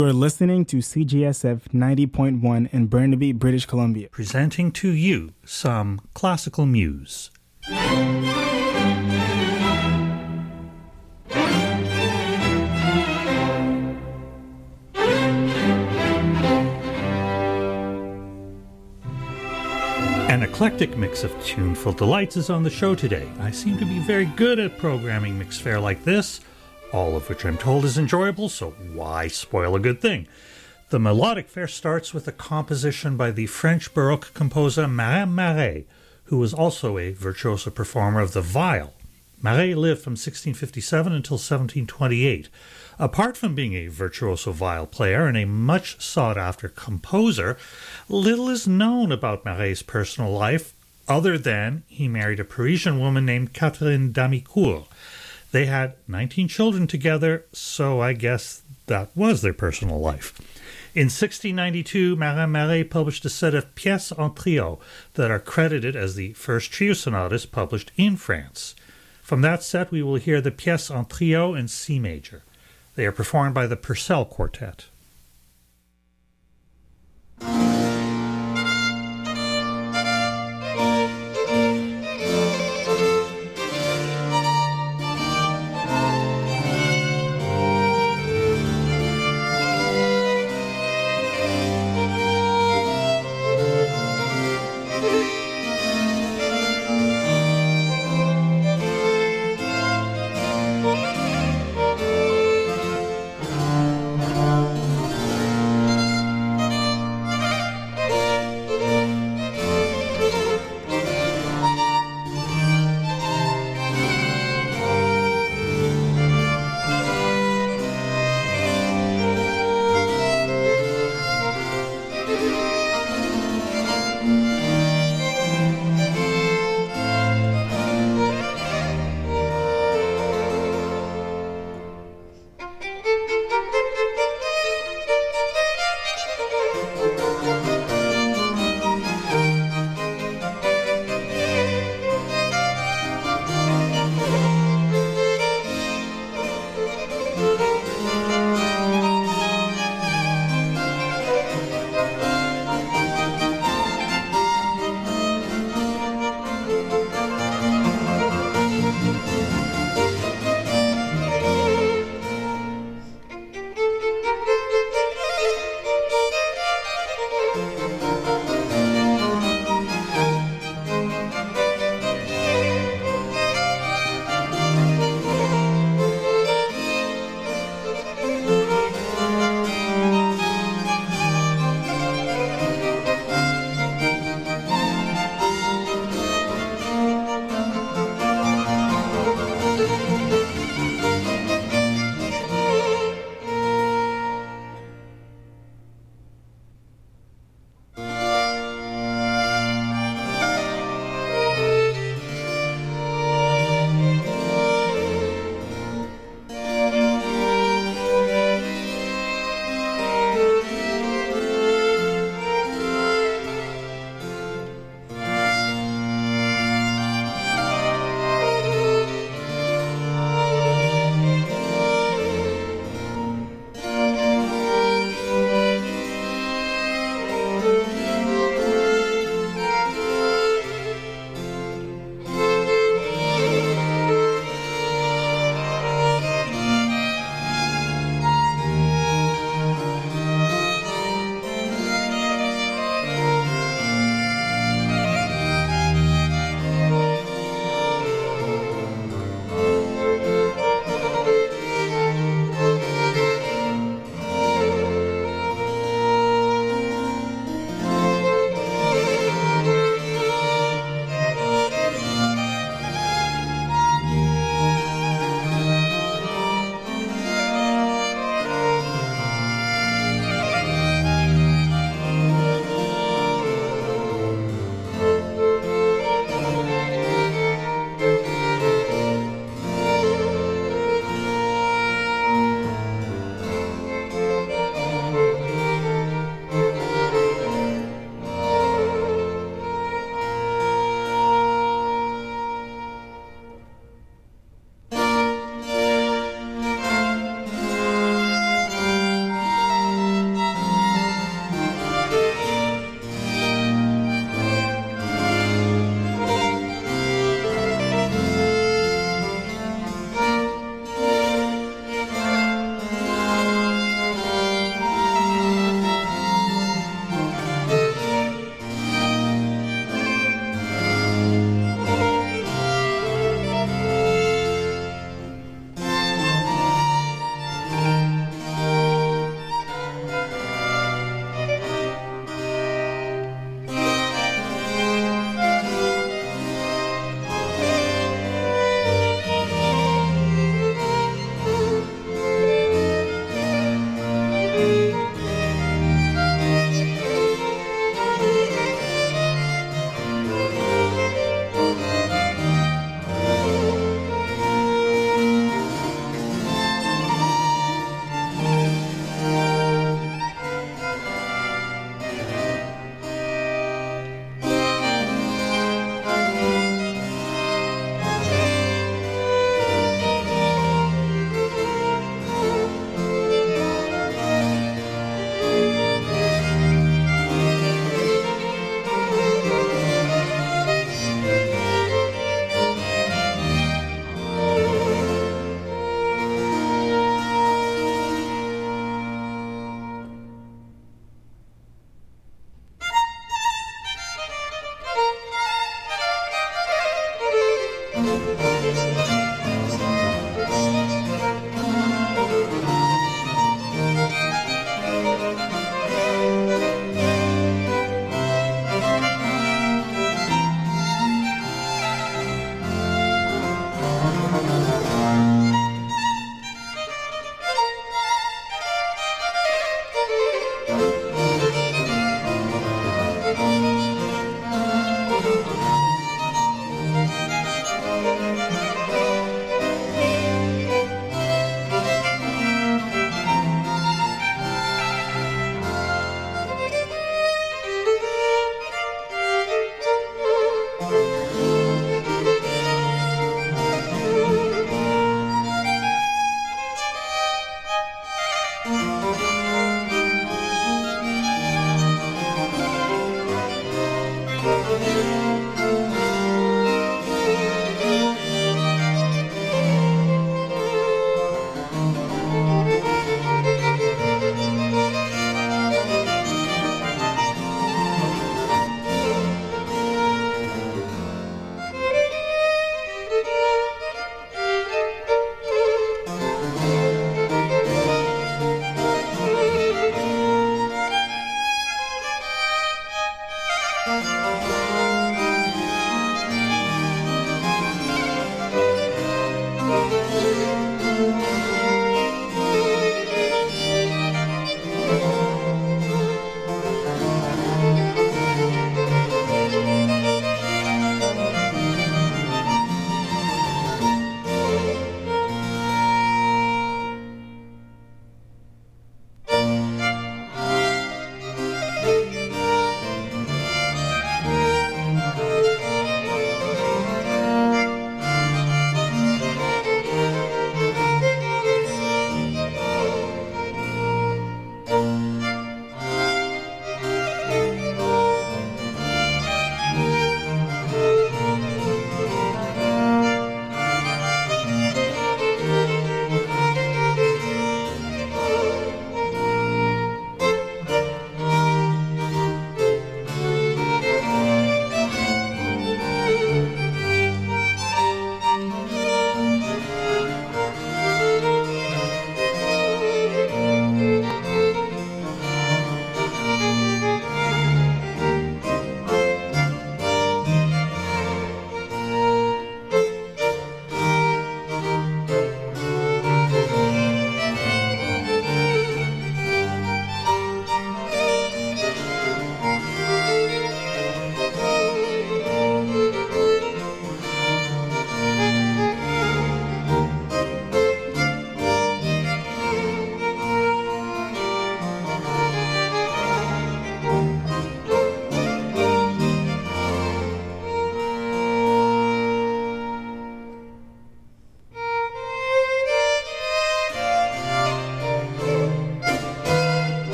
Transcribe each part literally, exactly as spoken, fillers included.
You're listening to C G S F ninety point one in Burnaby, British Columbia. Presenting to you some classical muse. An eclectic mix of tuneful delights is on the show today. I seem to be very good at programming mixed fare like this, all of which I'm told is enjoyable, so why spoil a good thing? The melodic fare starts with a composition by the French Baroque composer Marin Marais, who was also a virtuoso performer of the viol. Marais lived from sixteen fifty-seven until seventeen twenty-eight. Apart from being a virtuoso viol player and a much sought-after composer, little is known about Marais' personal life, other than he married a Parisian woman named Catherine d'Amicourt. They had nineteen children together, so I guess that was their personal life. In sixteen ninety-two, Marin Marais published a set of pièces en trio that are credited as the first trio sonatas published in France. From that set, we will hear the pièce en trio in C major. They are performed by the Purcell Quartet.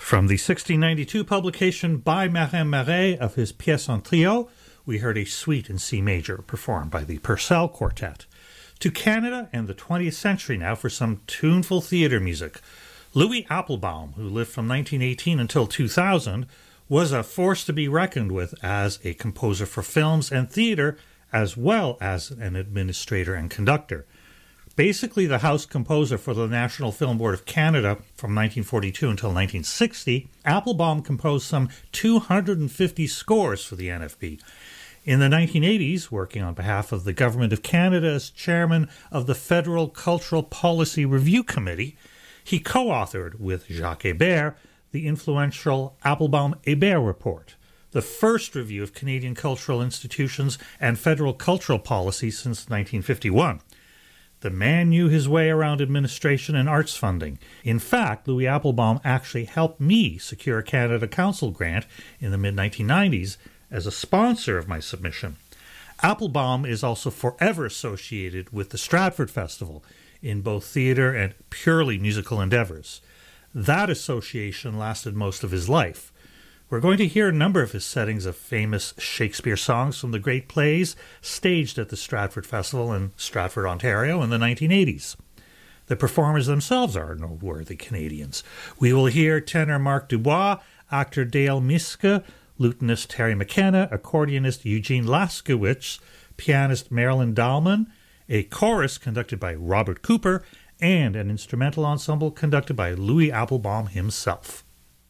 From the sixteen ninety-two publication by Marin Marais of his Pièce en Trio, we heard a suite in C major performed by the Purcell Quartet. To Canada and the twentieth century now for some tuneful theater music. Louis Applebaum, who lived from nineteen eighteen until two thousand, was a force to be reckoned with as a composer for films and theater, as well as an administrator and conductor. Basically the house composer for the National Film Board of Canada from nineteen forty-two until nineteen sixty, Applebaum composed some two hundred fifty scores for the N F B. In the nineteen eighties, working on behalf of the Government of Canada as chairman of the Federal Cultural Policy Review Committee, he co-authored with Jacques Hébert the influential Applebaum-Hébert Report, the first review of Canadian cultural institutions and federal cultural policy since nineteen fifty-one. The man knew his way around administration and arts funding. In fact, Louis Applebaum actually helped me secure a Canada Council grant in the mid nineteen nineties as a sponsor of my submission. Applebaum is also forever associated with the Stratford Festival in both theater and purely musical endeavors. That association lasted most of his life. We're going to hear a number of his settings of famous Shakespeare songs from the great plays staged at the Stratford Festival in Stratford, Ontario in the nineteen eighties. The performers themselves are noteworthy Canadians. We will hear tenor Marc Dubois, actor Dale Miske, lutenist Terry McKenna, accordionist Eugene Laskowitz, pianist Marilyn Dahlman, a chorus conducted by Robert Cooper, and an instrumental ensemble conducted by Louis Applebaum himself.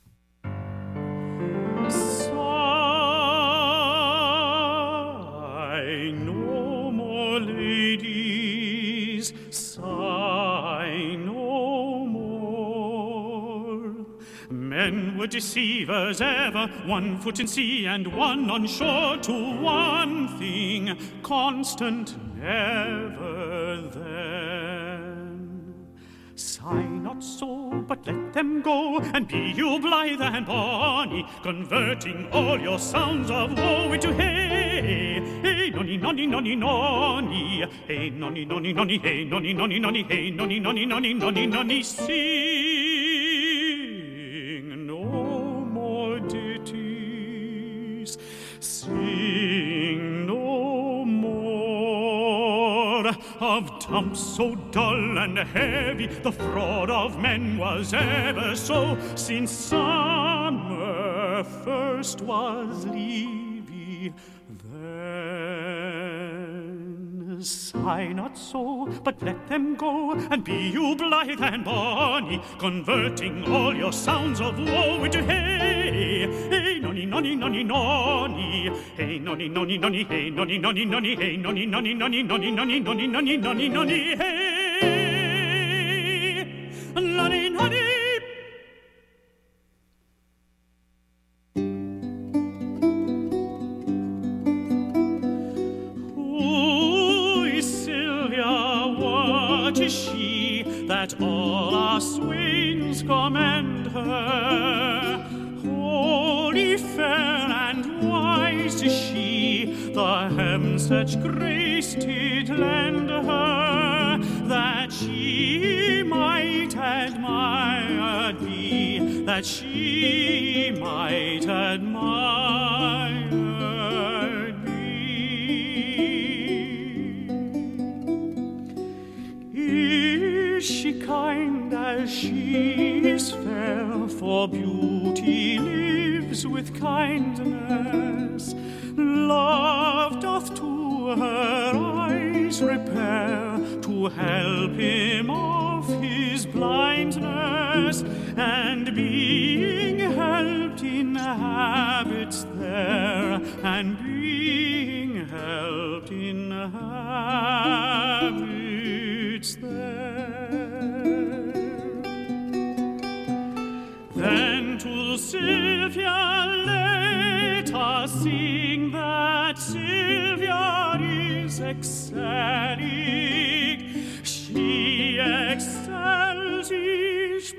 Sigh no more, ladies, sigh no more. Men were deceivers ever, one foot in sea and one on shore, to one thing constant, never then. Sigh not so, but let them go, and be you blithe and bonny, converting all your sounds of woe into hey, hey, nonny, nonny, nonny, nonny, hey, nonny, nonny, nonny, hey, nonny, nonny, nonny, hey, nonny, nonny, nonny, nonny, nonny, sing no more ditties, sing no more of dumps so dull and heavy. The fraud of men was ever so, since summer first was leavy. Then sigh not so, but let them go, and be you blithe and bonny, converting all your sounds of woe into hey, hey, nonny, nonny, nonny, nonny, hey, nonny, nonny, nonny, hey, nonny, nonny, nonny, hey, nonny, nonny, nonny, nonny, nonny, nonny, nonny, nonny, nonny, hey, nonny, nonny. That all our swains commend her. Holy, fair, and wise is she, the hem such grace did lend her, that she might admired be, that she might admired be. Is she kind as she is fair? For beauty lives with kindness. Love doth to her eyes repair, to help him of his blindness, and being helped inhabits there, and being helped inhabits there. Then to Sylvia let us sing, that Sylvia is excelling. She excels each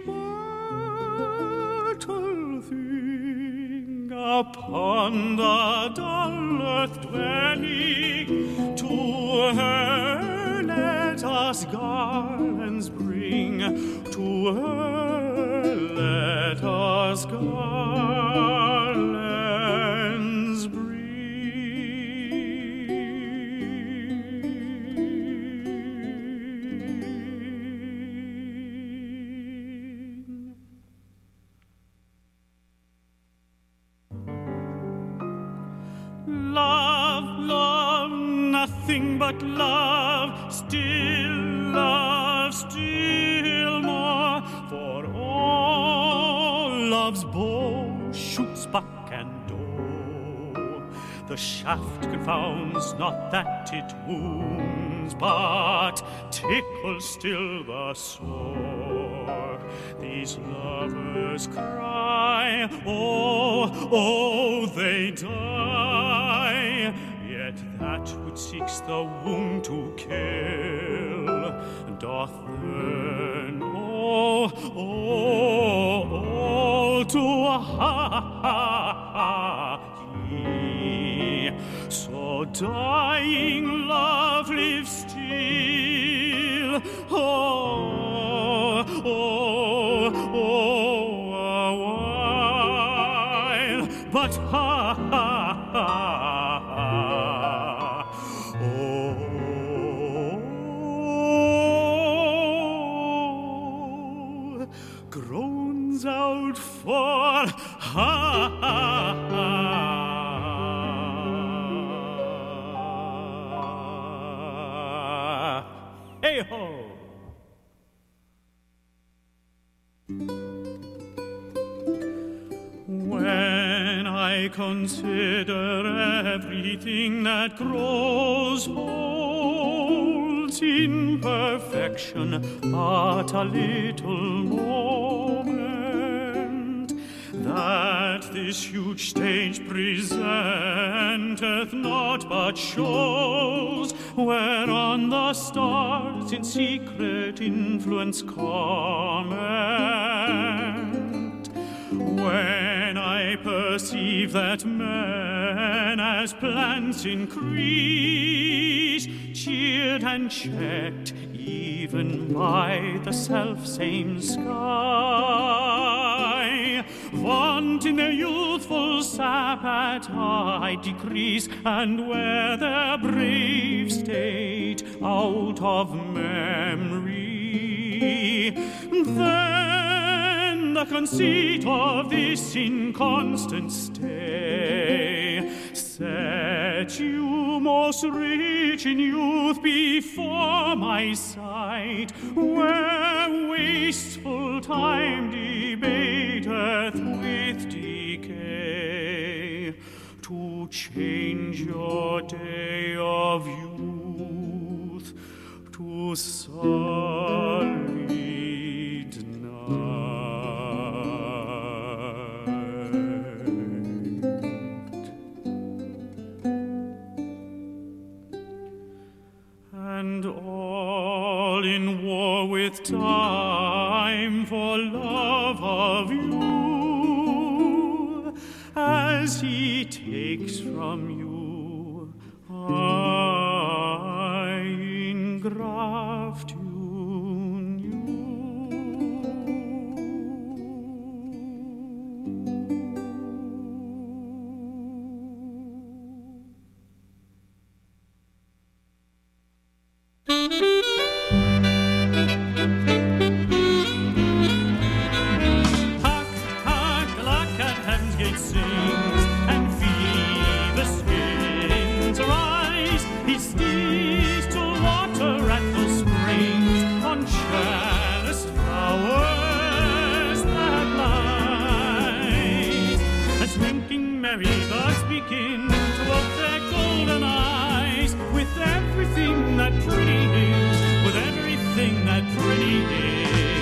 mortal thing upon the dull earth dwelling. To her let us garlands bring, to her let let us garlands bring. Love, love, nothing but love, still love, still more, for all love's bow shoots buck and doe. The shaft confounds not that it wounds, but tickles still the sore. These lovers cry, oh, oh, they die, yet that which seeks the wound to kill doth learn, oh, oh, oh, to hie. So dying love lives still, oh, oh, oh, a while, but ha, ha, ha, oh, groans out for ha, ha, ha. Hey-ho! When I consider everything that grows, holds in perfection but a little moment, that this huge stage presenteth naught but shows, whereon the stars in secret influence comment. When I perceive that men as plants increase, cheered and checked even by the self-same sky, vaunt in their youthful sap appetite decrease, and where their brave state out of memory, then the conceit of this inconstant stay set you most rich in youth before my sight, where wasteful time debateth with decay, to change your day of youth to sullied night. And all in war with time for love of you, as he takes from you, I engraft you. Pretty is, with everything that pretty is.